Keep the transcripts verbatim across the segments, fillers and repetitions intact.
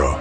را.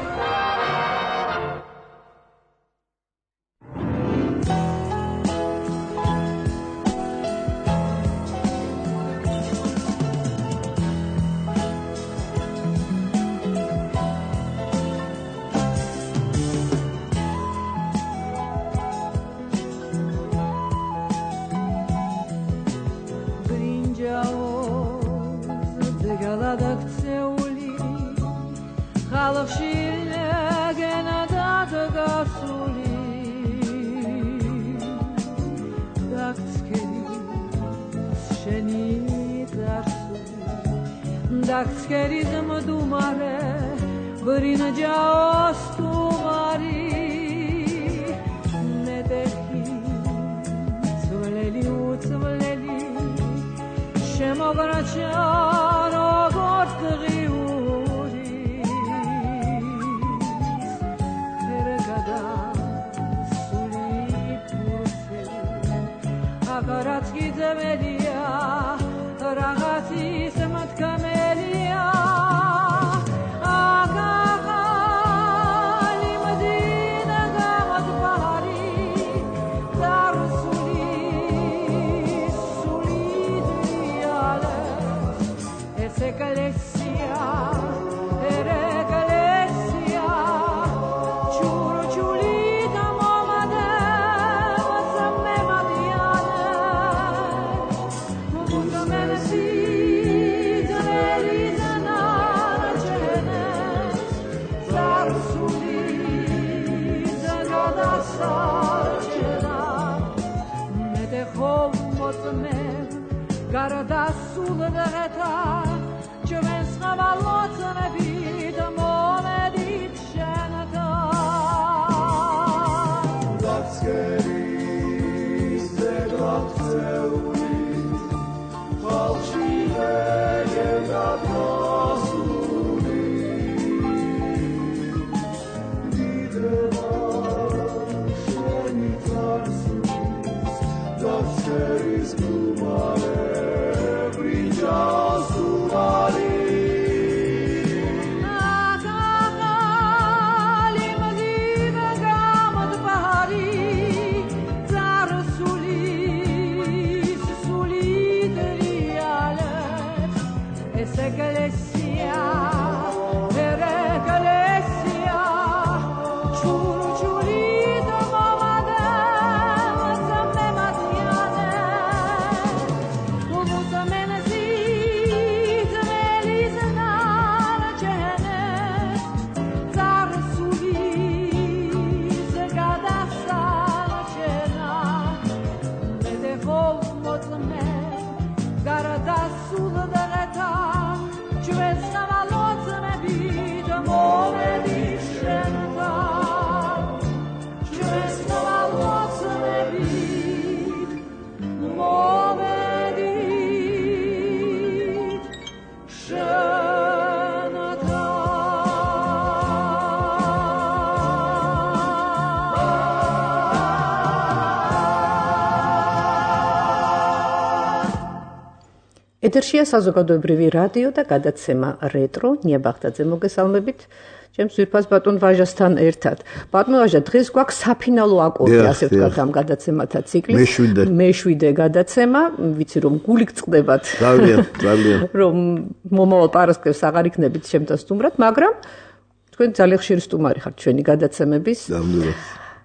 ეთერშია საზოგადოებრივი რადიო და გადაცემა რეტრო ნიაბაღდაძე მოგესალმებით ჩემს ძვირფას ბატონ ვაჟასთან ერთად. ბატონ ვაჟა, დღეს გვაქვს საფინალო აკორდი, ასე ვთქვათ, ამ გადაცემათა ციკლის. მეშვიდე. მეშვიდე გადაცემა, ვიცი რომ გული გწყდებათ. ძალიან, ძალიან. რომ მომავალ პარასკევს აღარ იქნებით ჩემთან სტუმრად, მაგრამ თქვენ ძალიან ხშირი სტუმარი ხართ ჩვენი გადაცემების. ნამდვილად.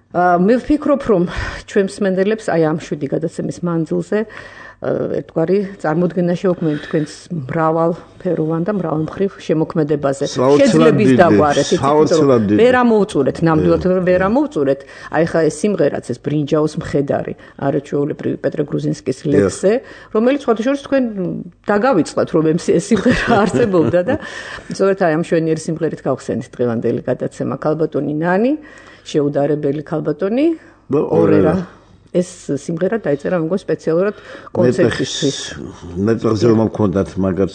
მე ვფიქრობ, რომ ჩვენ მსმენელებს აი ამ შვიდი გადაცემის მანძილზე ერთგვარი წარმოდგენა შეუქმნით თქვენს მრავალფეროვან და მრავალმხრივ შემოქმედებაზე. შეძლების დაგვარეთ, ვერ ამოუწურეთ, ნამდვილად ვერ ამოუწურეთ. აი ხა ეს სიმღერაც ეს ბრინჯაოს მხედარი, არაჩვეულებრივი პეტრე გრუზინსკის ლექსზე, რომელიც სხვათა შორის თქვენ დაგავიწყდათ, რომ ეს სიმღერა არსებობდა და სწორედ აი ამ შვენიერი სიმღერით გავხსენით დღევანდელი გადაცემა. ქალბატონი ნანი, შეუდარებელი ქალბატონი ორერა. ეს სიმღერა დაიწერა მეგონი სპეციალურად კონცერტისთვის. მეტროზე რომ მქონდათ მაგაც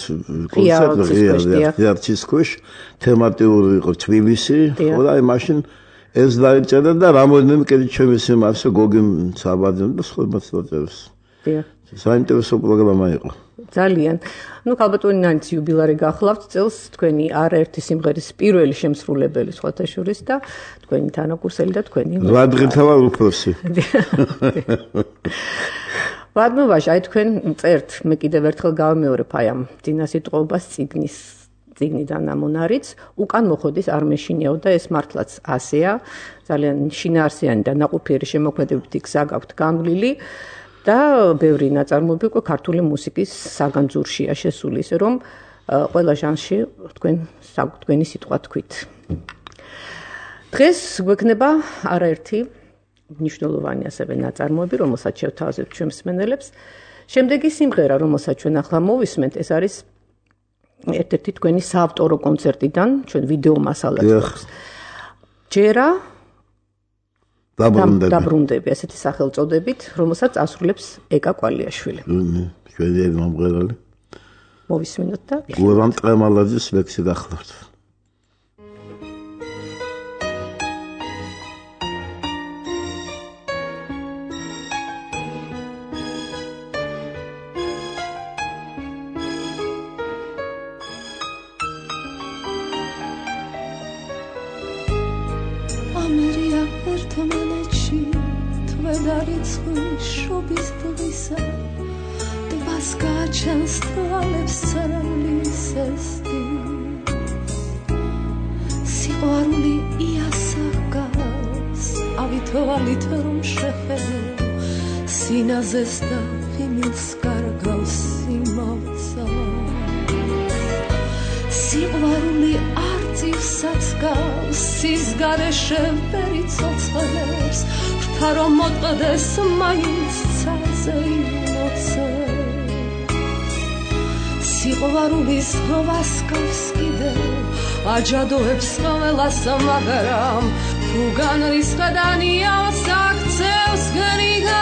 კონცერტი ღიარცის ქვეშ, თემატიური იყო თბილისი, ხო და აი მაშინ ეს დაიწერა და რამოდენიმე კიდე ჩემი სიმართლე გოგი საბაძემ და სხვა მასწავლებლებს. საინტერესო პროგრამა იყო. ძალიან. ნუ ქალბატონი ნანიც იუბილარი გახლავთ წელს თქვენი არაერთი სიმღერის პირველი შემსრულებელი სხვათა შორის და თქვენი თანაკურსელი და თქვენი რა დღეთა ვარ უფროსი. ვადმოვაშ, აი თქვენ წერთ, მე კიდევ ერთხელ გავამეორებ აი ამ წინასიტყვობას წიგნის წიგნიდან ამონარიც, უკან მოხოდის არ მეშინიაო და ეს მართლაც ასეა, ძალიან შინაარსიანი და ნაყოფიერი შემოქმედებითი გზა გაქვთ განვლილი. და ბევრი ნაწარმოები უკვე ქართული მუსიკის საგანძურშია შესული, ისე რომ ყველა ჟანრში თქვენ თქვენი სიტყვა თქვით. დღეს გვექნება არაერთი მნიშვნელოვანი ასევე ნაწარმოები, რომელსაც შევთავაზებთ ჩვენ მსმენელებს. შემდეგი სიმღერა, რომელსაც ჩვენ ახლა მოვისმენთ, ეს არის ერთ-ერთი თქვენი საავტორო კონცერტიდან, ჩვენ ვიდეო მასალად გვაქვს. ჯერა დაბრუნდები, ესეთი სახელწოდებით, რომელსაც ასრულებს ეკა კვალიაშვილი. ჩვენი მომღერალი. მოვისმინოთ და გურამ ტრემალაძის ლექსი გახლავთ. სინაზეს და ფიმილს კარგავს სიმავსა სიყვარული არწივსაც გავს სიზგარეშე ვერი ცოცხლებს რთა რომ მოტყდეს მაინც ცაზე იმოცე სიყვარულის ღვას გავს კიდევ აჯადოებს ყველას მაგრამ თუ განრისხდანია საქცევს გრიგა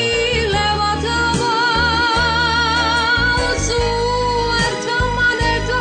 Let's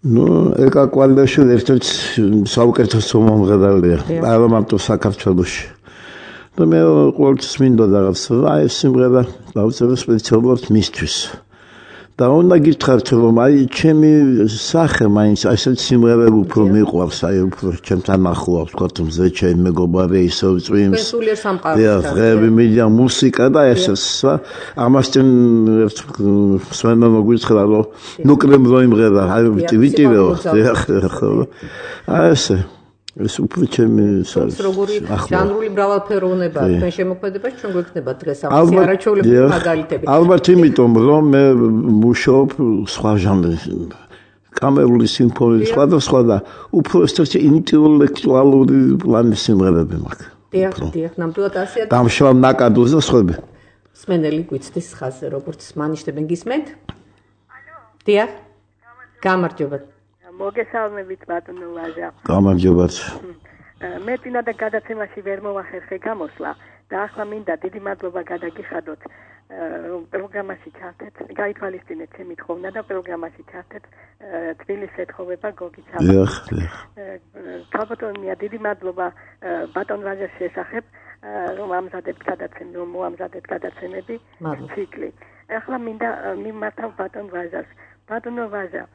ნუ ეკა კვალდაშვილი ერთ-ერთი საუკეთესო მომღერალია არა მარტო საქართველოში და მე ყოველთვის მინდა რაღაცა აი ეს სიმღერა დავწერე სპეციალურად მისთვის და უნდა გითხართ რომ აი ჩემი სახე მაინც ასეთ სიმღერები უფრო მიყვარს აი უფრო ჩემთან ახლავს თქვა მზე ჩემი მეგობარი ისევ წვიმს სულიერ სამყაროსთან ღები მიდია მუსიკა და ესეც ამასთან სვენა მოგვიცხდა რომ ნუ კრემბო იმღერა აი ვიტივეო ხო აი ესე ეს უფრო ჩემი ეს როგორი ჟანრული მრავალფეროვნება თქვენ შემოქმედებაში ჩვენ გვექნება დღეს ამ არაჩვეულებრივი მაგალითები ალბათ იმიტომ რომ მე მუშაობ სხვა ჟანრში კამერული სიმფონიის სხვა და სხვა და უფრო ესეთი ინტელექტუალური პლანის სიმღერები მაქვს დიახ დიახ ნამდვილად ასეა დამშრალ ნაკადულს და სხვები სმენელი გვიცდის ხაზზე როგორც მანიშნებენ გისმენთ ალო დიახ გამარჯობა მოგესალმებით ბატონო ვაჟა. გამარჯობათ. მე წინა და გადაცემაში ვერ მოვახერხე გამოსვლა და ახლა მინდა დიდი მადლობა გადაგიხადოთ პროგრამაში ჩართეთ. გაითვალისწინეთ ჩემი თხოვნა და პროგრამაში ჩართეთ თბილისის ეთხოვება გოგიც ახლა. დიახ, დიახ. ქალბატონია დიდი მადლობა ბატონ ვაჟას შესახებ რომ ამზადებთ გადაცემები, რომ მოამზადეთ გადაცემები ციკლი. ახლა მინდა მიმართავ ბატონ ვაჟას. ბატონო ვაჟა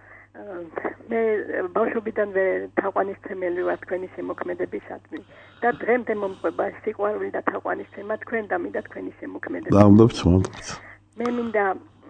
მე ბავშვობიდანვე თაყვანისმცემელი ვარ თქვენი შემოქმედებისადმი და დღემდე მომყვება სიყვარული და თაყვანისცემა თქვენ და მინდა თქვენი შემოქმედება. გამდობთ, მომდობთ. მე მინდა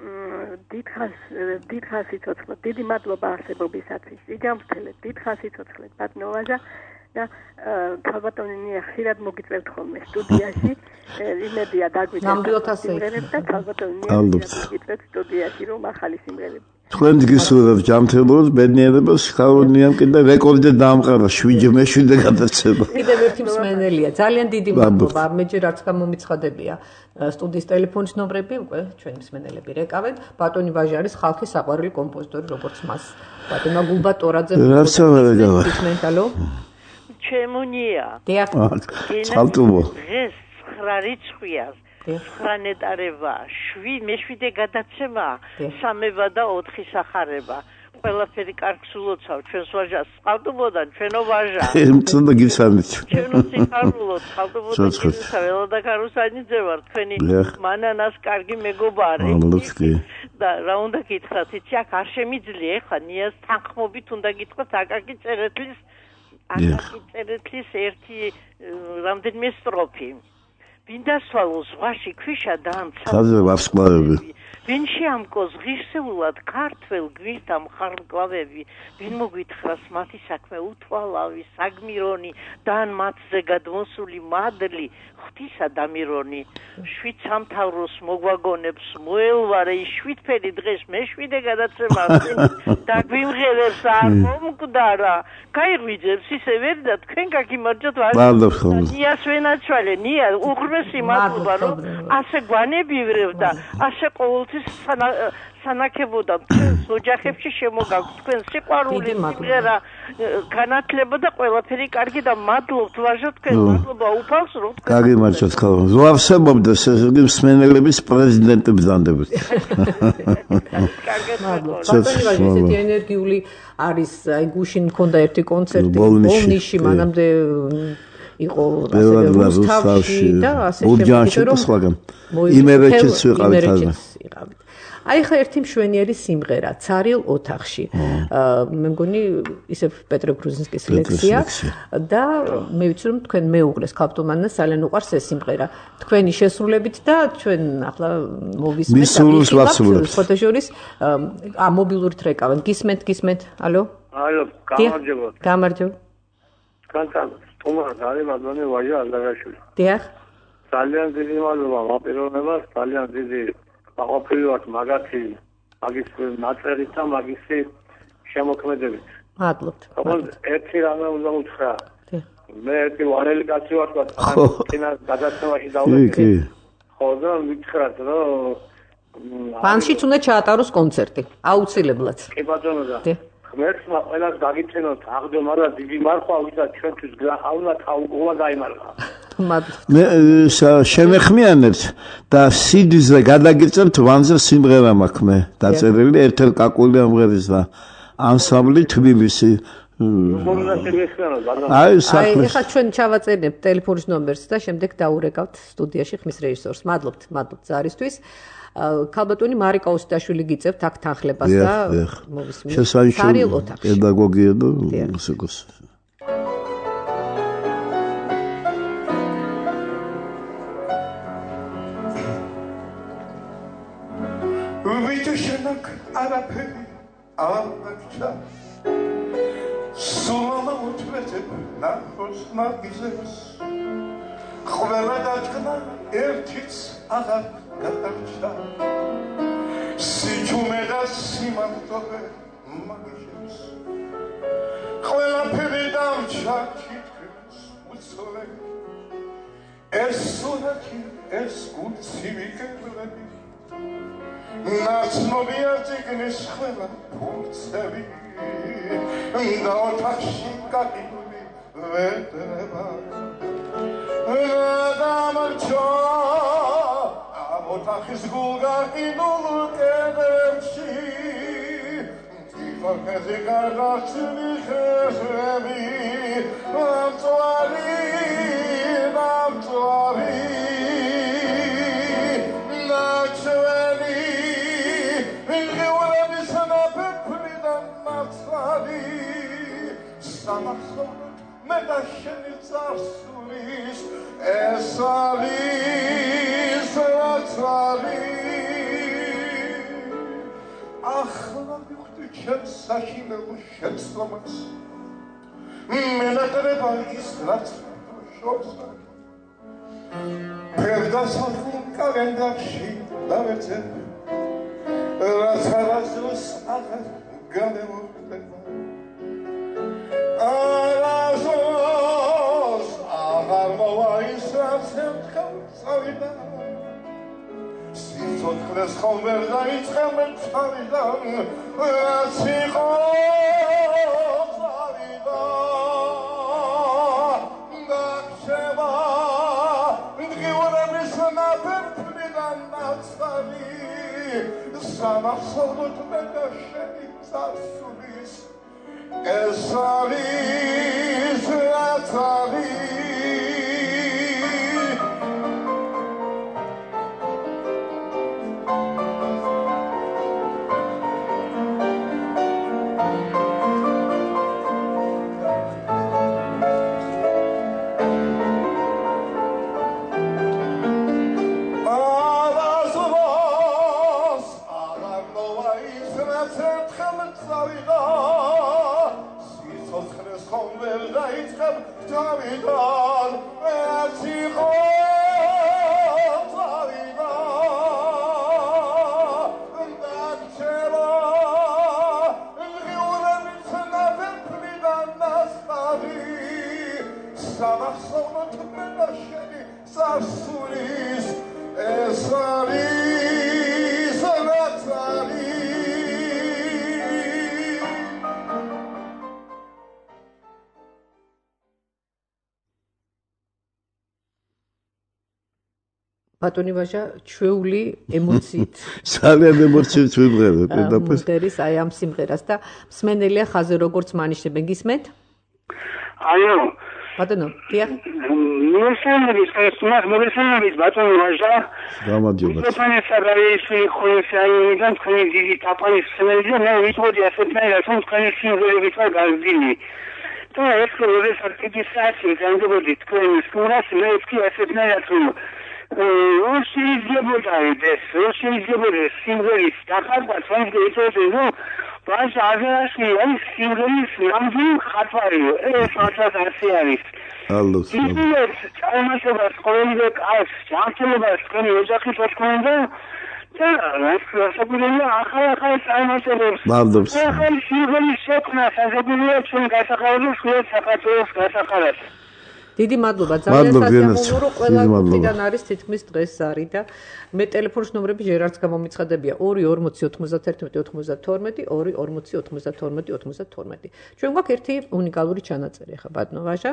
დიდხანს დიდხანს სიცოცხლე, დიდი მადლობა არსებობისათვის. იგამრთელეთ, დიდხანს სიცოცხლე ბატონო ვაჟა და ქალბატონია ხშირად მოგიწევთ ხოლმე სტუდიაში. იმედია დაგვიწყდა. ნამდვილად ასე. და ქალბატონია მოგიწევთ სტუდიაში რომ ახალი სიმღერები თქვენ გისურვებთ ჯანმრთელობას, ბედნიერებას, ხალხონიამ კიდე რეკორდი დაამყარა შვიდ მეშვიდე გადაცემა. კიდევ ერთი მსმენელია. ძალიან დიდი მადლობა. მე ჯერ არც გამომიცხადებია სტუდიის ტელეფონის ნომრები, უკვე ჩვენი მსმენელები რეკავენ. ბატონი ვაჟი არის ხალხის საყვარელი კომპოზიტორი, როგორც მას. ბატონმა გულბატორაძე. რაც აღარება. ისმენთალო. ჩემუნია. დიახ. ხალტუბო. დღეს ცხრა რიცხვია. ხრანეტარება, შვიდ მეშვიდე გადაცემა, სამება და ოთხი სახარება. ყველაფერი კარგს ულოცავ ჩვენს ვაჟას ხალტუბოდან, ჩვენო ვაჟა. მწონდა გისამით. ჩვენო სიხარულოდ ხალტუბოდან გისა ველოდა კარუსანიძე ვარ თქვენი მანანას კარგი მეგობარი. და რა უნდა გითხრათ, იცი აქ არ შემიძლია ხა ნიას თანხმობით უნდა გითხრათ აკაკი წერეთლის აკაკი წერეთლის ერთი რამდენიმე სტროფი. ვინდასვალო ზღვაში ქვიშა დაამცა. ხაზე ვარსკვლავები. ვინ შეამკოს ღირსეულად ქართველ გვირთა მხარგლავები, ვინ მოგვითხრას მათი საქმე უთვალავი, საგმირონი, დან მათზე გადმოსული მადლი, ღვთისა დამირონი. შვიდ სამთავროს მოგვაგონებს მოელვარე ის შვიდფერი დღეს მეშვიდე გადაცემა დაგვიმღერებს არ მომკვდარა. გაიღვიძებს ისე ვერ და თქვენ გაგიმარჯოთ ვარ. ნიას ვენაჩვალე, ნია უღრმესი მადლობა რომ ასე გვანებივრებ და ასე ყოველთვის სანაკებოდა თქვენს ოჯახებში შემოგაქვთ თქვენ სიყვარული სიმღერა განათლება და ყველაფერი კარგი და მადლობთ ვაჟო თქვენ მადლობა უფალს რომ თქვენ გაგიმარჯოთ ხალხო რო არსებობდეს ეს მსმენელების პრეზიდენტი ბრძანდებით მადლობა ბატონი ვაჟი ესეთი ენერგიული არის აი გუშინ მქონდა ერთი კონცერტი ბოლნიში მანამდე იყო ასე რუსთავში და ასე შემდგომ იმერეთშიც ვიყავით ასე აი ხა ერთი მშვენიერი სიმღერა ცარილ ოთახში მე მგონი ისე პეტრე გრუზინსკის ლექსია და მე ვიცი რომ თქვენ მეუღლეს ქალბატონს ძალიან უყვარს ეს სიმღერა თქვენი შესრულებით და ჩვენ ახლა მოვისმენთ ფოტოჟურის ა მობილურით რეკავენ გისმენთ გისმენთ ალო ალო გამარჯობა გამარჯობა კანტან თუმცა ძალიან მადლობა ვაჟა ალდაგაშვილი დიახ ძალიან დიდი მადლობა მოპირონებას ძალიან დიდი აყოფილოთ მაგათი მაგის ნაწერით და მაგის შემოქმედებით. მადლობთ. ერთი რამე უნდა უთხრა. მე ერთი ვარელი კაცი ვარ თქვა წინა გადაცემაში დავდექი. ხო და ვითხრათ რომ ბანშიც უნდა ჩაატაროს კონცერტი. აუცილებლად. კი ბატონო და ღმერთმა ყველას გაგიცნოთ აღდგომა და დიდი მარხვა ვისაც ჩვენთვის გახავნა თავგოლა გაიმარხა. მე შემეხმიანებთ და სიდიზე გადაგიწევთ ვანზე სიმღერა მაქვს მე დაწერილი ერთელ კაკული ამღერის და ანსამბლი თბილისი აი აი ხა ჩვენ ჩავაწერებთ ტელეფონის ნომერს და შემდეგ დაურეკავთ სტუდიაში ხმის რეჟისორს. მადლობთ, მადლობთ ზარისთვის. ქალბატონი მარიკა ოსტაშვილი გიწევთ აქ თანხლებას და მოვისმინეთ. სარიელ ოთახში. პედაგოგია და მუსიკოს. ვიჩშენაკ არაფერი ამბაჩა სულამა უჩვეცებ ნახოს მაგიზებს ყველა დაჭკნა ერთიც აღარ გადარჩა სიჩუმე და სიმართლე მაგიზებს ყველაფერი დამჩა თითქმის უცვლე ეს სურათი ეს გულცივი კედლები ნაცნობია წიგნის ყველა ფურცები და ოთახში გაყიდული ვეტრება დამარჩა ამ ოთახის გულგაყიდულ კედლებში თვითონქეზე გარდაჩნი ხეები ნამწვარი ნამწვარი სამახსოვროდ მე და შენი წარსულის ეს არის რაც არის ახლა მივხვდი ჩემს საშინელ შეცდომას მენატრება ის რაც შორსა ფერდასახულ კალენდარში დავეცებ რაც არასდროს აღარ გამემოხდება არასდროს აღარ მოვაისრაცებ ხალხსავიდა სიცოცხლეს ხომ ვერ დაიწყებ თავიდან რაც იყო წავიდა დაგშევა მდგიურების ნაფერფლიდან ნაცარი სამახსოვროდ მე და შენი წარსულის ეს არის რაც არის Davidan, as he holds Davidan, that Cheva, Riulemis never plidan nastari, Samachsonot menasheni, Sarsuris, Esaris, Natsari. ბატონი ვაჟა ჩვეული ემოციით ძალიან ემოციით ვიმღერე პედაფეს მტერის აი ამ სიმღერას და მსმენელია ხაზე როგორც მანიშებენ გისმენთ აიო ბატონო დიახ მესამედის ეს მესამედის ბატონი ვაჟა გამარჯობა ბატონი საგარეში ხოისაიდან თქვენი დიდი თაფანის მსმენელია მე ვიტყოდი ასეთნაირად რომ თქვენი სიმღერები თქვა გაზდილი და ეს როგორი საკითხი განდებოდი თქვენი სურას მე ვთქვი ასეთნაირად რომ რომ შეიძლება ეს რომ შეიძლება სიმღერის დახარვა თქვენს ეთოდე რომ ბაშ აზერაში არის სიმღერის ნამდვილი ხათვარი ეს რასაც ასე არის ალო ის წარმატებას ყოველივე კაც ჯანმრთელობას თქვენი ოჯახის თქვენდა და რასაკვირველია ახალ ახალ წარმატებებს მადლობს ახალ სიმღერის შექმნა საზოგადოებრივია ჩვენ გასახარებულ სულ საქართველოს გასახარებას დიდი მადლობა ძალიან სასიამოვნო რომ ყველა გუნდიდან არის თითქმის დღეს არის და მე ტელეფონის ნომრები ჯერ არც გამომიცხადებია ორი ორმოცი ოთხმოცდათერთმეტი ოთხმოცდათორმეტი ორი ორმოცი ოთხმოცდათორმეტი ოთხმოცდათორმეტი ჩვენ გვაქვს ერთი უნიკალური ჩანაწერი ახლა ბატონო ვაჟა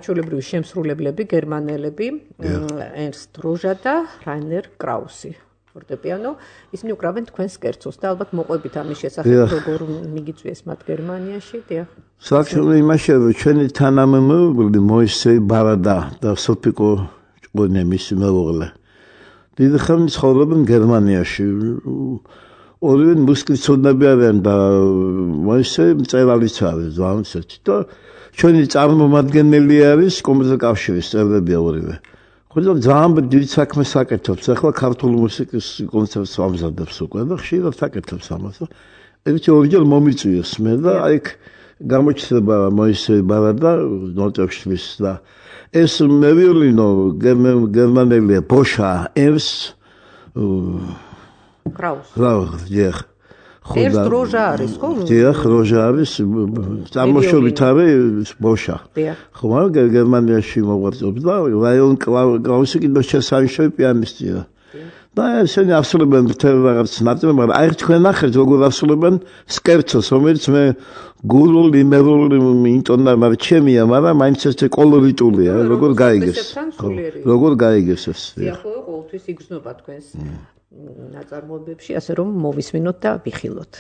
არაჩვეულებრივი შემსრულებლები გერმანელები ერნსტ როჟა და რაინერ კრაუსი ფორტეპიანო, ისინი უკრავენ თქვენს კერძოს და ალბათ მოყვებით ამის შესახებ როგორ მიგიწვიეს მათ გერმანიაში, დიახ. საქმე იმაშია, რომ ჩვენი თანამემკვიდრე მოისე ბარადა და სოფიკო ჭყონემის მეუღლე. დიდი ხანი ცხოვრობენ გერმანიაში. ორივე მუსკიცოდნები არიან და მოისე მწერალიც არის ზვანც და ჩვენი წარმომადგენელი არის კომუნისტურ კავშირის წევრები ორივე. ხოდა ძალიან დიდი საქმე საკეთებს. ახლა ქართული მუსიკის კონცერტს ამზადებს უკვე და ხშირად საკეთებს ამას. ერთი ორჯერ მომიწვიეს მე და აი იქ გამოჩნდება მოისე ბარადა ნოტებში და ეს მევიოლინო გერმანელია ბოშა ევს კრაუს. კრაუს, დიახ. ეს დროჟა არის, ხო? დიახ, დროჟა არის, წარმოშობით არის ბოშა. დიახ. ხო, მაგრამ გერმანიაში მოღვაწეობს და რაიონ კრაუსი კიდევ შესანიშნავი პიანისტია. და ესენი ასრულებენ მთელ რაღაც ნაწილს, მაგრამ აი თქვენ ნახეთ როგორ ასრულებენ სკერცოს, რომელიც მე გულული, მერული ინტონა, მაგრამ ჩემია, მაგრამ მაინც ეს კოლორიტულია, როგორ გაიგეს. როგორ გაიგეს ეს. დიახ, ყოველთვის იგრძნობა თქვენს ნაწარმოებებში, ასე რომ მოვისმინოთ და ვიხილოთ.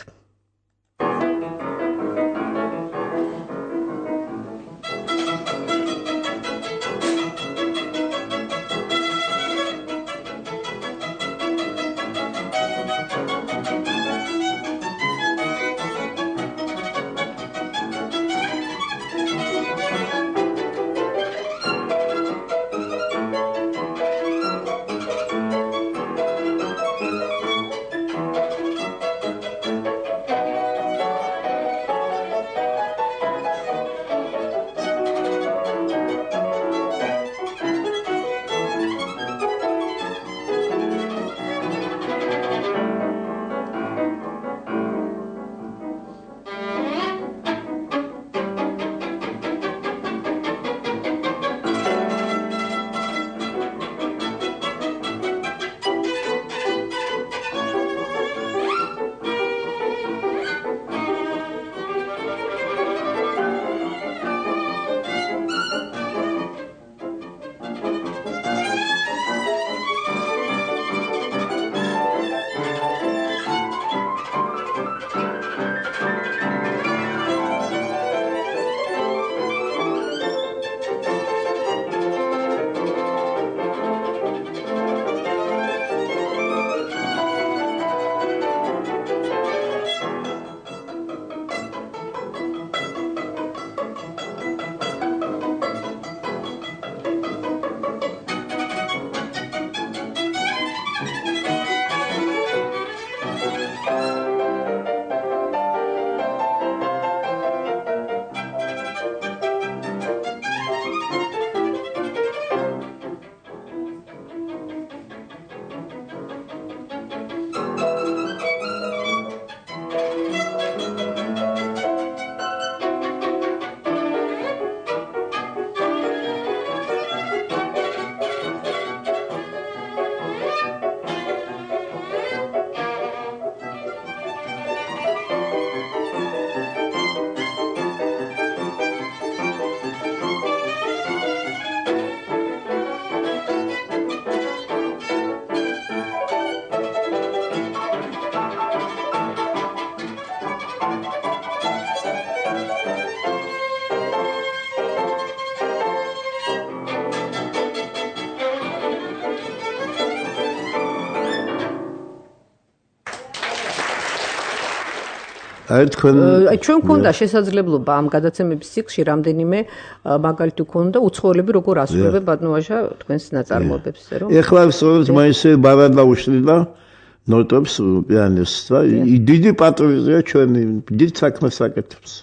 აი თქვენ აი ჩვენ გქონდა შესაძლებლობა ამ გადაცემების ციკლში რამდენიმე მაგალითი გქონდა უცხოელები როგორ ასრულებენ ბატონოაშა თქვენს ნაწარმოებებს რომ ეხლა სწორედ მაისე ბარადა უშლიდა ნოტებს პიანისტს და დიდი პატრონია ჩვენი დიდ საქმეს აკეთებს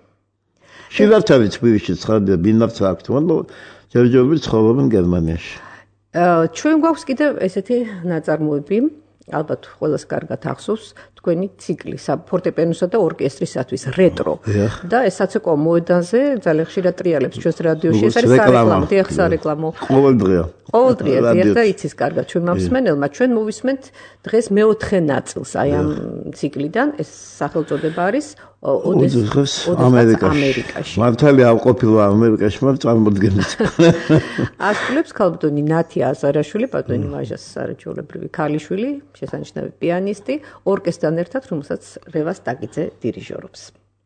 შევართავი თბილისში ცხადია ბინარც აქვს მაგრამ ჯერჯერობით ცხოვრობენ გერმანიაში ჩვენ გვაქვს კიდევ ესეთი ნაწარმოები ალბათ ყველას კარგად ახსოვს თქვენი ციკლი ფორტეპიანოსა და ორკესტრისათვის რეტრო და ეს საცეკვაო მოედანზე ძალიან ხშირად ტრიალებს ჩვენს რადიოში ეს არის სარეკლამო დიახ სარეკლამო ყოველდღია ყოველდღია დიახ და იცის კარგად ჩვენმა მსმენელმა ჩვენ მოვისმენთ დღეს მეოთხე ნაწილს აი ამ ციკლიდან ეს სახელწოდება არის ოდესღაც ამერიკაში მართალია ავყოფილვა ამერიკაში მაგრამ წარმოდგენით ასრულებს ქალბატონი ნათია აზარაშვილი ბატონი მაჟას სარაჩოლებრივი ქალიშვილი შესანიშნავი პიანისტი ორკესტრთან ერთად რომელსაც რევას ტაკიძე დირიჟორობს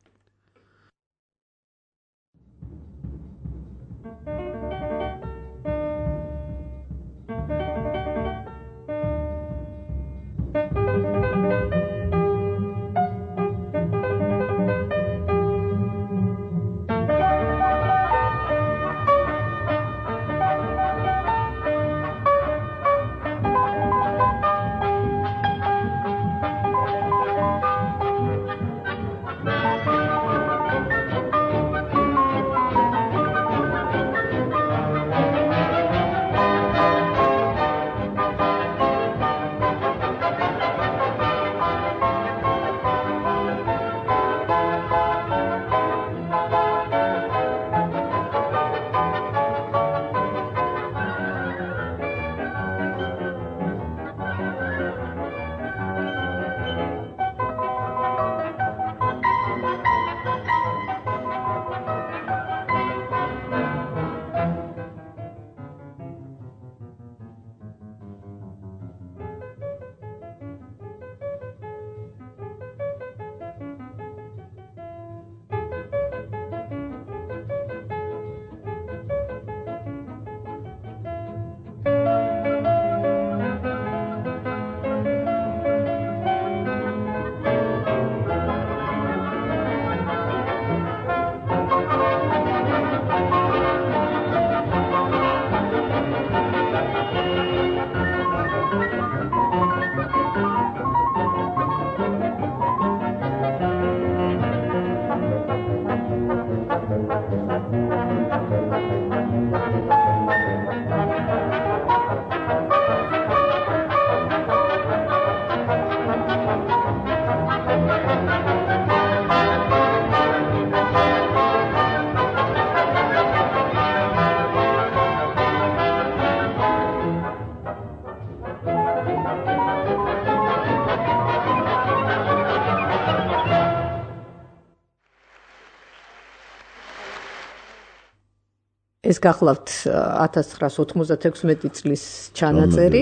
ეს გახლავთ ათას ცხრაას ოთხმოცდათექვსმეტი წლის ჩანაწერი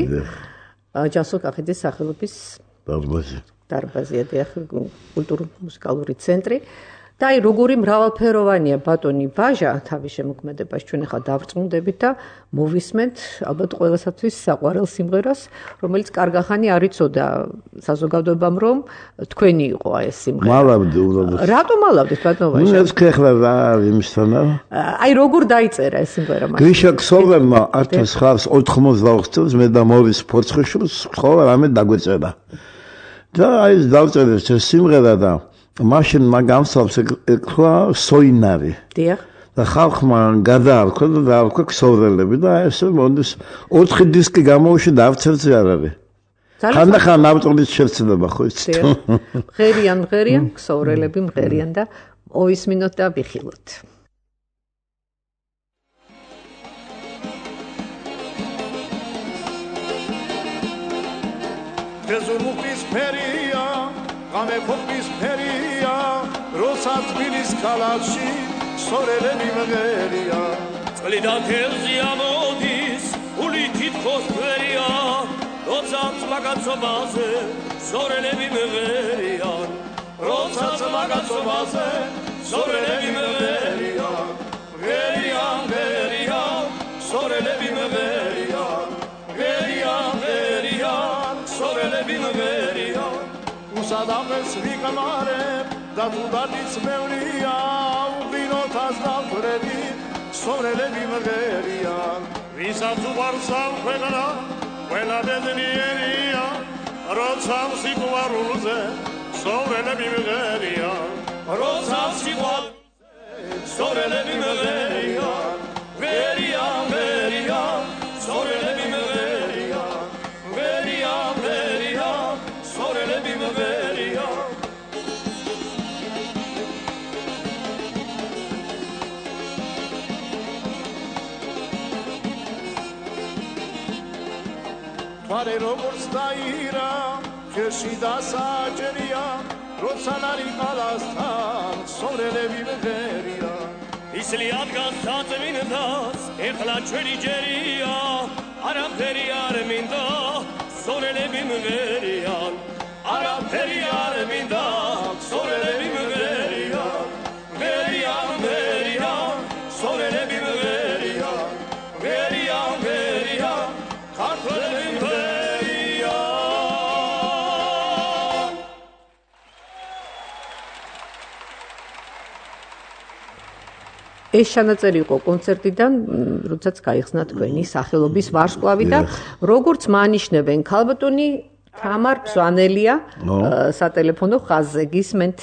ჯანსუღ კახიძის სახელობის დარბაზი დარბაზია დიახ კულტურულ-მუსიკალური ცენტრი და აი როგორი მრავალფეროვანია ბატონი ბაჟა თავის შემოქმედებაში ჩვენ ახლა დავწმუნდებით და მოვისმენთ ალბათ ყველასათვის საყვარელ სიმღერას რომელიც კარგახანი არ იცოდა საზოგადოებამ რომ თქვენი იყო ეს სიმღერა მალავდი უბრალოდ რატომ მალავდით ბატონო ბაჟა ნუ ეს ქეხლა რა იმისთანა აი როგორ დაიწერა ეს სიმღერა მას გრიშა ქსოვრებმა ათას ცხრაას ოთხმოცდაოთხ წელს მე და მორის ფორცხიშვილს ხოლმე რამე დაგვეწერა და აი დავწერეს ეს სიმღერა და მაშინ მაგამსავს ეკრა სოინარი. დიახ. და ხალხმა გადაარქვა და დაარქვა ქსოვრელები და ესე მონდის ოთხი დისკი გამოუშვა და არცერთი არ არის. ხანდახან ავტორის შეცდება ხო იცით? მღერიან მღერიან ქსოვრელები მღერიან და მოვისმინოთ და ვიხილოთ. ხეზულმუხტის ფერია ღამე ფოხის ფერია როსაც ბილის ქალაქში სორელები მღერია წლიდან თევზი ამოდის ული თითქოს ფერია როცა მაგაცობაზე სორელები მღერიან როცა მაგაცობაზე სორელები მღერიან მღერიან მღერიან სორელები მღერიან მღერიან მღერიან სორელები მღერიან უსადამეს ვიკამარებ და თუდადის მევრია უღინოთას დავფრები სორელები მღერიან ვისაც უყვარს ამ ქვეყანა ყველა ბედნიერია როცა სიყვარულზე სორელები მღერიან როცა სიყვარულზე სორელები მღერიან მღერიან მღერიან სორელები მღერიან მღერიან მღერიან სორელები მღერიან მარე როგორც დაირა ჯერში დასაჭერია როცა ნარი ყალასთან სორელები მღერია ისლი ადგას საწმინდას ეხლა ჩვენი ჯერია არაფერი არ მინდა სორელები მღერიან არაფერი არ მინდა სორელები მღერიან მღერია მღერია სორელები მღერია მღერია მღერია ქართველები მღერია ეს ჩანაწერი იყო კონცერტიდან, როდესაც გაიხსნა თქვენი სახელობის ვარსკვლავი და როგორც მანიშნებენ ქალბატონი თამარ ბზვანელია სატელეფონო ხაზზე გისმენთ.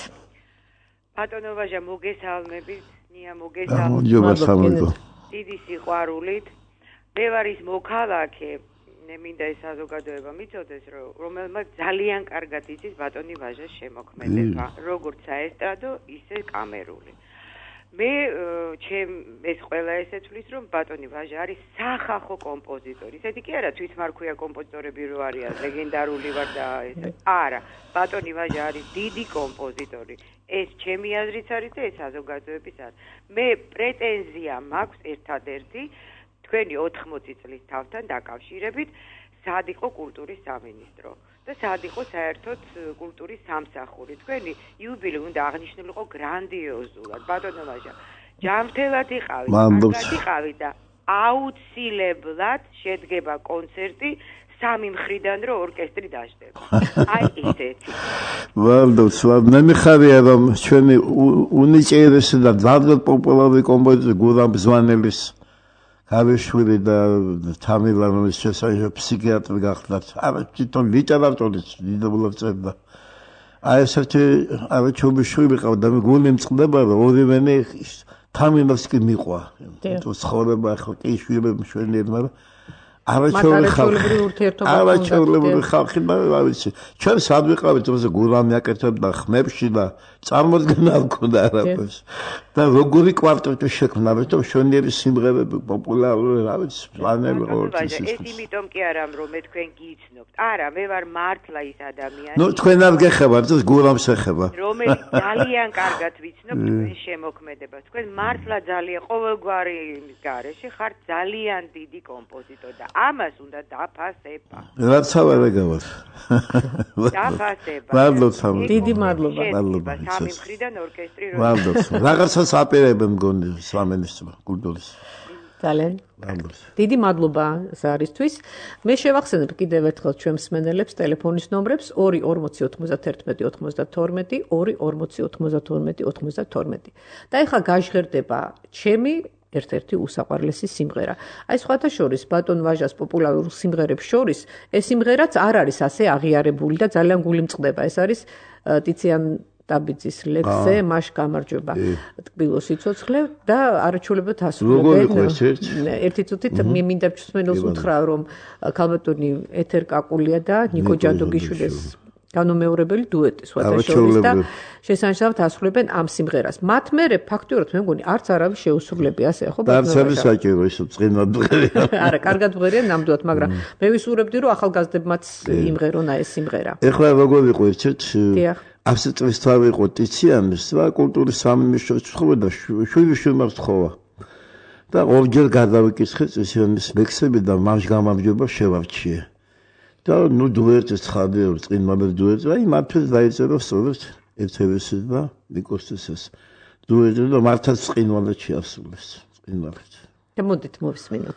ბატონო ვაჟა მოგესალმებით, ნია მოგესალმებით. დიდი სიყვარულით. მე ვარ ის მოქალაქე, მე მინდა ეს საზოგადოება მიცოდეს, რომელმაც ძალიან კარგად იცის ბატონი ვაჟას შემოქმედება, როგორც საესტრადო, ისე კამერული. მე ჩემ ეს ყველა ესეცვლის რომ ბატონი ვაჟა არის სახახო კომპოზიტორი. ესეთი კი არა თვითმარქვია კომპოზიტორები რო არიან ლეგენდარული ვარ და ეს არა ბატონი ვაჟა არის დიდი კომპოზიტორი. ეს ჩემი აზრიც არის და ეს საზოგადოების არის. მე პრეტენზია მაქვს ერთადერთი თქვენი ოთხმოცი წლის თავთან დაკავშირებით სად იყო კულტურის სამინისტრო და სად იყო საერთოდ კულტურის სამსახური. თქვენი იუბილე უნდა აღნიშნულიყო გრანდიოზულად. ბატონო ვაჟა, ჯანმრთელად იყავით, კარგად იყავით და აუცილებლად შედგება კონცერტი სამი მხრიდან რო ორკესტრი დაждდება. აი ესეთი. ვალდოს, მე მიხარია რომ ჩვენი უნიჭიერესი და ძალიან პოპულარული კომპოზიტორი გურამ ბზვანელის Havishvili და თამილანის შესაძლოა ფსიქიატრი გახდათ. არა თვითონ ლიტერატურის დიდებულად წერდა. აი ესეთი არა ჩუბიშვილი ყავდა მე გული მწყდება რომ ორივენი თამილოვსკი მიყვა. თუ ცხოვრება ხო კი შვილები მშვენიერი მაგრამ არაჩვეულებრივი ურთიერთობა არაჩვეულებრივი ხალხი და რა ვიცი ჩვენ სად ვიყავით თუმცა გულამი აკეთებდა ხმებში და წარმოდგენა არ მქონდა არაფერს და როგორი კვარტეტი შექმნა რომ მშვენიერი სიმღერები პოპულარული რა ვიცი პლანები ყოველთვის ეს იმიტომ კი არა რომ მე თქვენ გიცნობთ არა მე ვარ მართლა ის ადამიანი ნუ თქვენ არ გეხებათ ეს გულამს ეხება რომელიც ძალიან კარგად ვიცნობ თქვენ შემოქმედებას თქვენ მართლა ძალიან ყოველგვარი იმის გარეშე ხართ ძალიან დიდი კომპოზიტორი და ამას უნდა დაფასება. რაც ავარეგავთ. დაფასება. მადლობა. დიდი მადლობა. მადლობა. სამი მხრიდან ორკესტრი რო. მადლობა. რაღაცას აპირებ მგონი სამინისტრო კულტურის. ძალიან. მადლობა. დიდი მადლობა ზარისთვის. მე შევახსენებ კიდევ ერთხელ ჩვენ მსმენელებს ტელეფონის ნომრებს ორი ორმოცი ოთხმოცდათერთმეტი ოთხმოცდათორმეტი ორი ორმოცი ოთხმოცდათორმეტი ოთხმოცდათორმეტი. და ეხლა გაჟღერდება ჩემი ერთ-ერთი უსაყვარლესი სიმღერა. აი სხვათა შორის ბატონ ვაჟას პოპულარულ სიმღერებს შორის ეს სიმღერაც არ არის ასე აღიარებული და ძალიან გული მწყდება. ეს არის ტიციან დაბიძის ლექსზე маш გამარჯვება ტკბილო სიცოცხლე და არაჩვეულებრივად ასრულებენ. ერთი წუთით მე მინდა მსმენელს უთხრა რომ ქალბატონი ეთერ კაკულია და ნიკო ჯანდოგიშვილის განუმეორებელი დუეტი სხვათა შორის და შესანიშნავად ასრულებენ ამ სიმღერას. მათ მერე ფაქტიურად მე მგონი არც არავის შეუსრულებია ასე ხო ბატონო. არც არის საჭირო ისო წინად მღერია. არა, კარგად მღერიან ნამდვილად, მაგრამ მე ვისურვებდი რომ ახალგაზრდებმაც იმღერონ ეს სიმღერა. ეხლა როგორ იყო ერთ ასი წლის თავი იყო ტიციანის და კულტურის სამინისტროს ცხოვრება და შვილი შვილს თხოვა. და ორჯერ გადავიკითხე ტიციანის ლექსები და მას გამარჯვება შევარჩიე. და ნუ დუეტის ხადი წინმადა დუეტი აი მართლაც დაიწერა სწორედ ერთევესის და ნიკოსის დუეტი და მართლაც წინმადა შეასრულეს წინმადა და მოდით მოვისმინოთ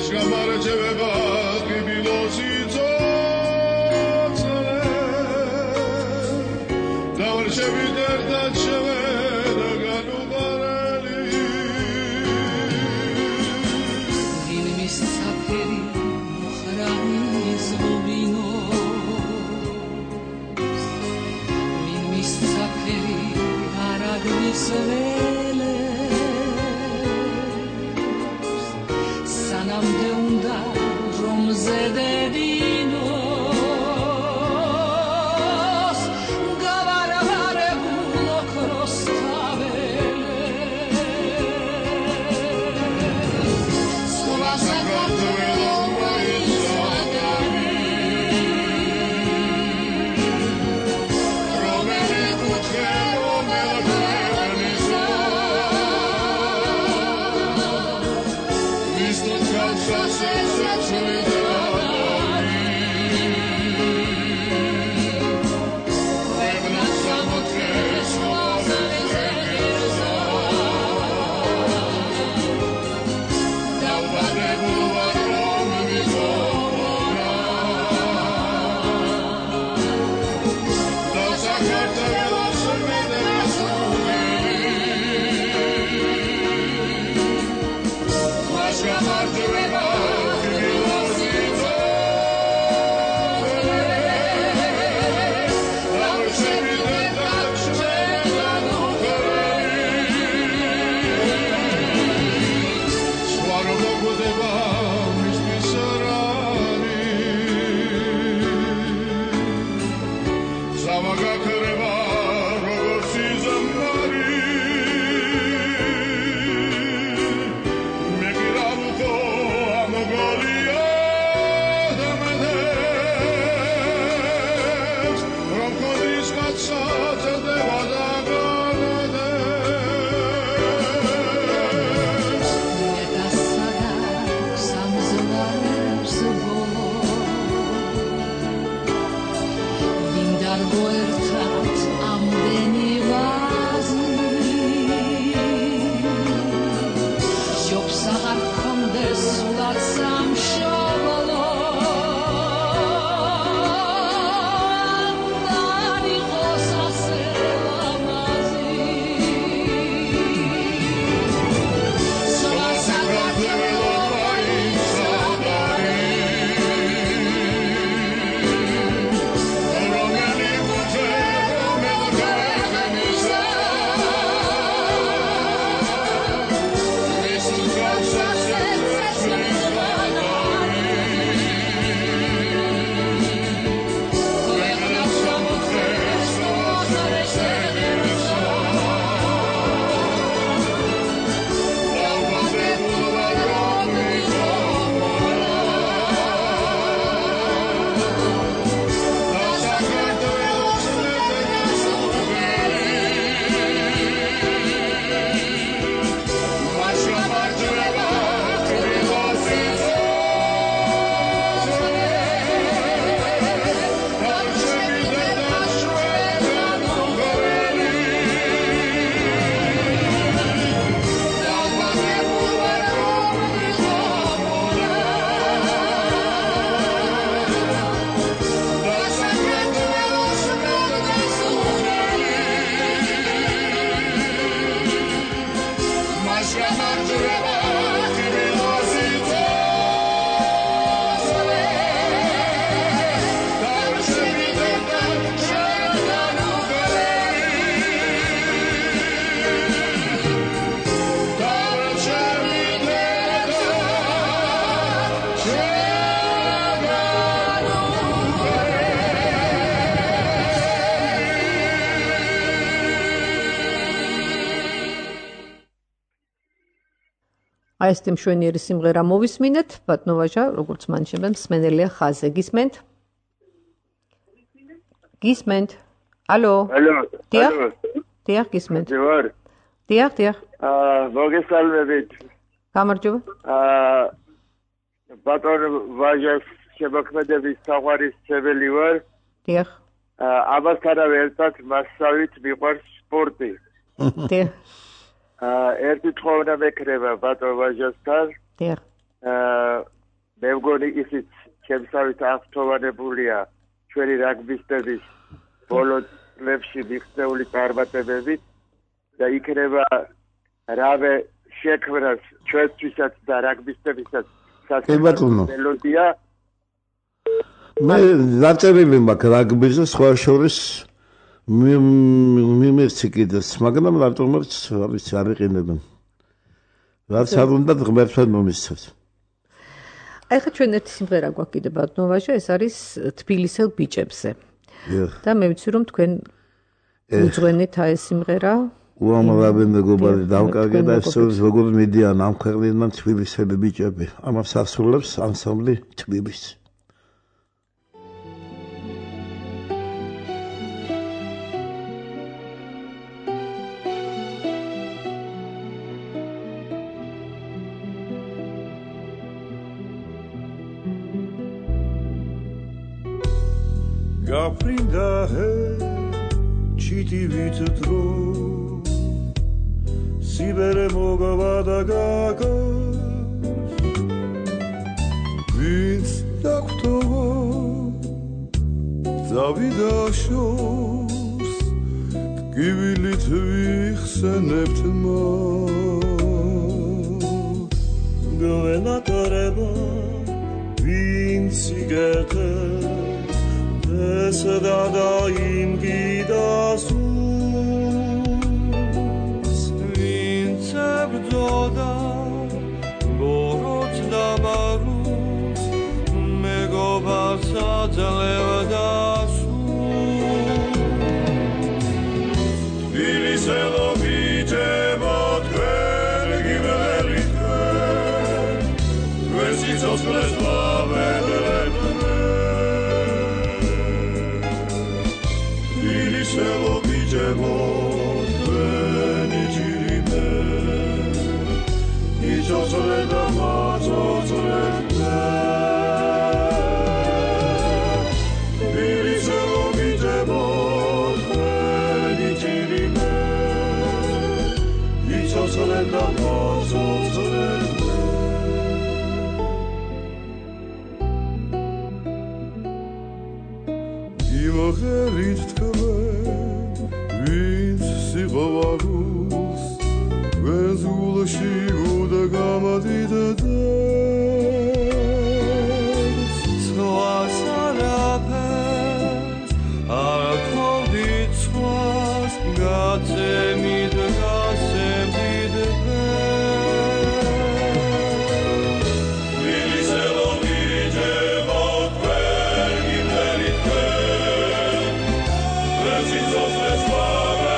აი ეს მშვენიერი სიმღერა მოვისმინეთ, ბატონოvaჟა, როგორც მანჩებენ, მსმენელია ხაზე. გისმენთ? გისმენთ? ალო? ალო. დიახ? დიახ, გისმენთ. ჯერ. დიახ, დიახ. აა, მოგესალმებით. გამარჯობა. აა, ბატონოvaჟას შემოქმედების საყვარისცემელი ვარ. დიახ. აა, ამასთანავე ერთად მასშტაბით მიყვარს სპორტი. დიახ. აა, ერთი თხოვნა მექნება ბატონოvaჟასთან. დიახ. აა, მე მგონი ისიც ჩემსავით აღფრთოვანებულია ჩვენი რაგბისტების ბოლო წლებში მიღწეული წარმატებებით და იქნება რავე შექმნას ჩვენთვისაც და რაგბისტებისაც ბატონო მელოდია მე დაწერილი მაქვს რაგბიზე სხვა შორის მიმერცი კიდეს მაგრამ რატომაც არის არ იყინებენ რაც არ უნდა ღმერთთან მომისცეს აი ხა ჩვენ ერთი სიმღერა გვაქვს კიდე ბატონო ვაჟა ეს არის თბილისელ ბიჭებზე და მე ვიცი რომ თქვენ უძღვენით აი ეს სიმღერა უამრავი მეგობარი დავკარგე და ეს როგორ მიდიან ამ ქვეყნიდან თბილისელი ბიჭები ამას ასრულებს ანსამბლი თბილისი Gaprinda he chiti vitro Sibere mogavada gaga Vins daktovo Zavidashos Tgivilit vixsenebt ma Govenatoreba Vins sigete Sedadaim gidasus Vinceb doda Borot damarus Megobasa delevdasus Tbiliselo videvot Kver givelit kver Versicos klesvavedlet Selo viđevo tveni čirime I čočole dama čočole tve Bili selo viđevo tveni čirime I čočole dama čočole tve Ima herit tkve Sigovarus, Venzulashi Uda Gamadides, Slasarapes, Arakondit Swas, Gatsemid Gasemid Viliselo Vigevo Kvergim Veritve, Versizos Vesvave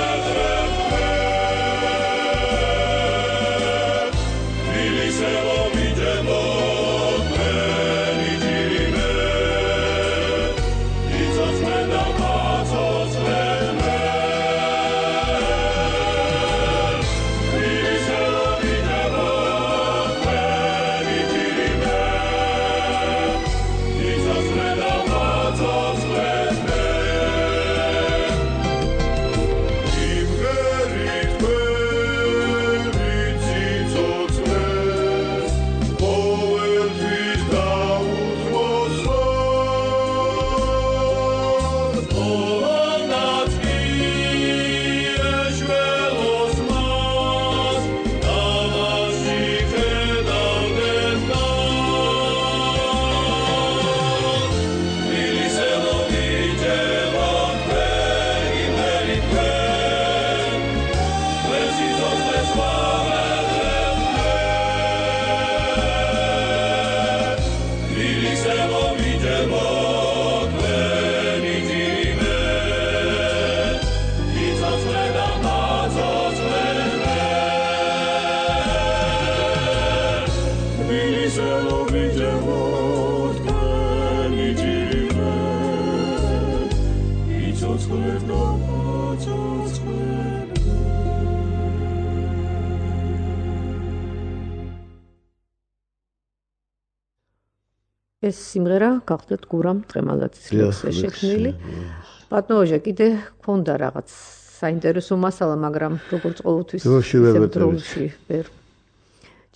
ეს სიმღერა გახდათ გურამ ტრემალაძის ლექსზე შექმნილი. ბატონო ვაჟა, კიდე გქონდა რაღაც საინტერესო მასალა, მაგრამ როგორც ყოველთვის ისე დროში ვერ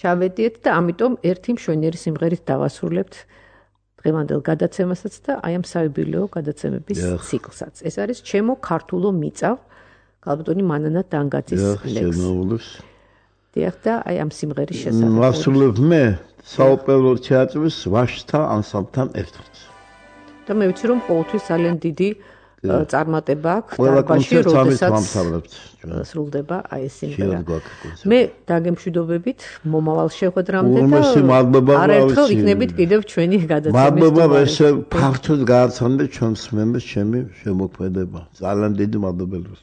ჩავედიეთ და ამიტომ ერთი მშვენიერი სიმღერით დავასრულებთ დღევანდელ გადაცემასაც და აი ამ საიუბილეო გადაცემების ციკლსაც. ეს არის ჩემო ქართულო მიწავ, ქალბატონი მანანა დანგაძის ლექსი. დიახ და აი ამ სიმღერის შესახებ. ვასრულებ მე საოპერო თეატრის ვაშთა ანსამბლთან ერთად. და მე ვიცი რომ ყოველთვის ძალიან დიდი წარმატება აქვს დარბაზში, როდესაც სრულდება აი ეს სიმღერა. მე დაგემშვიდობებით მომავალ შეხვედრამდე და არაერთხელ იქნებით კიდევ ჩვენი გადაცემის. მადლობა ესე ფართოდ გააცნოდეთ ჩვენს მემბერს ჩემი შემოქმედება. ძალიან დიდი მადლობა.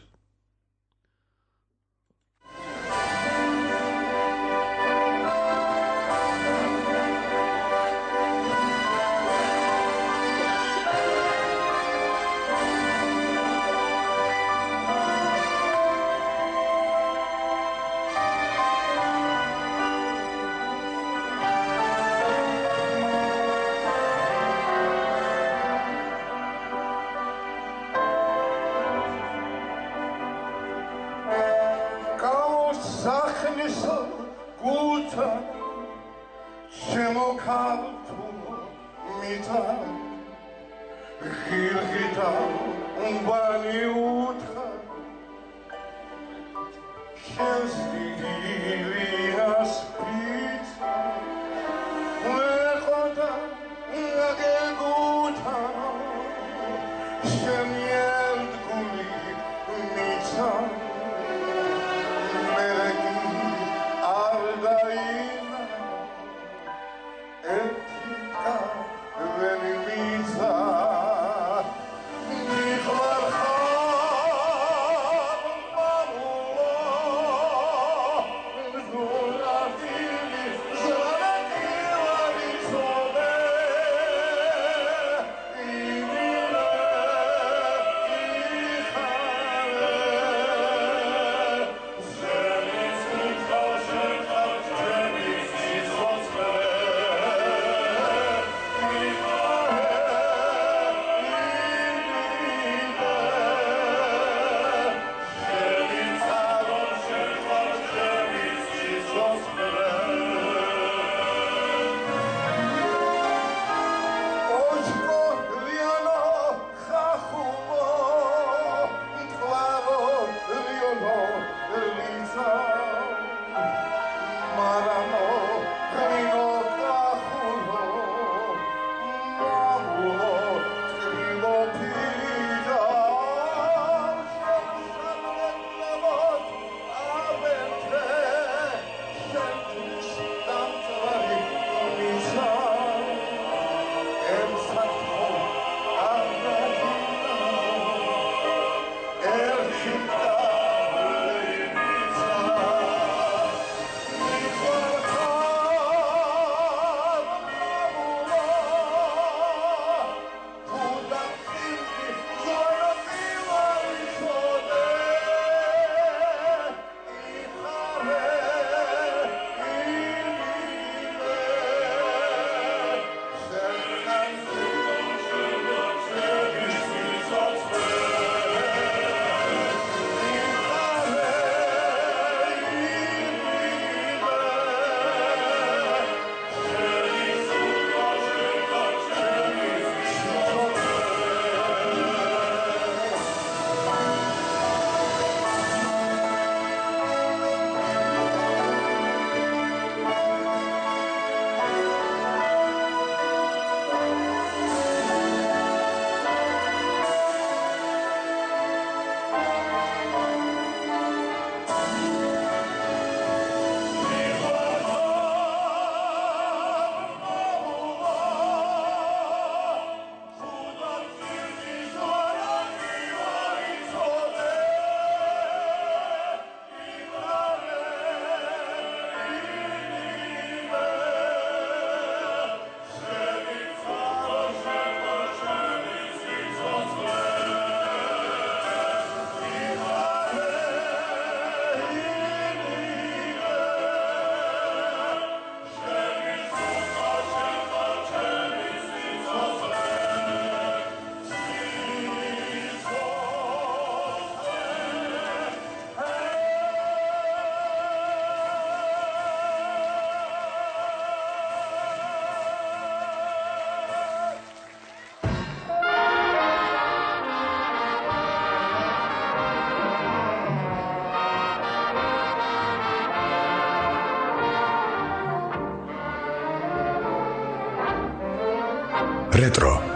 Retro.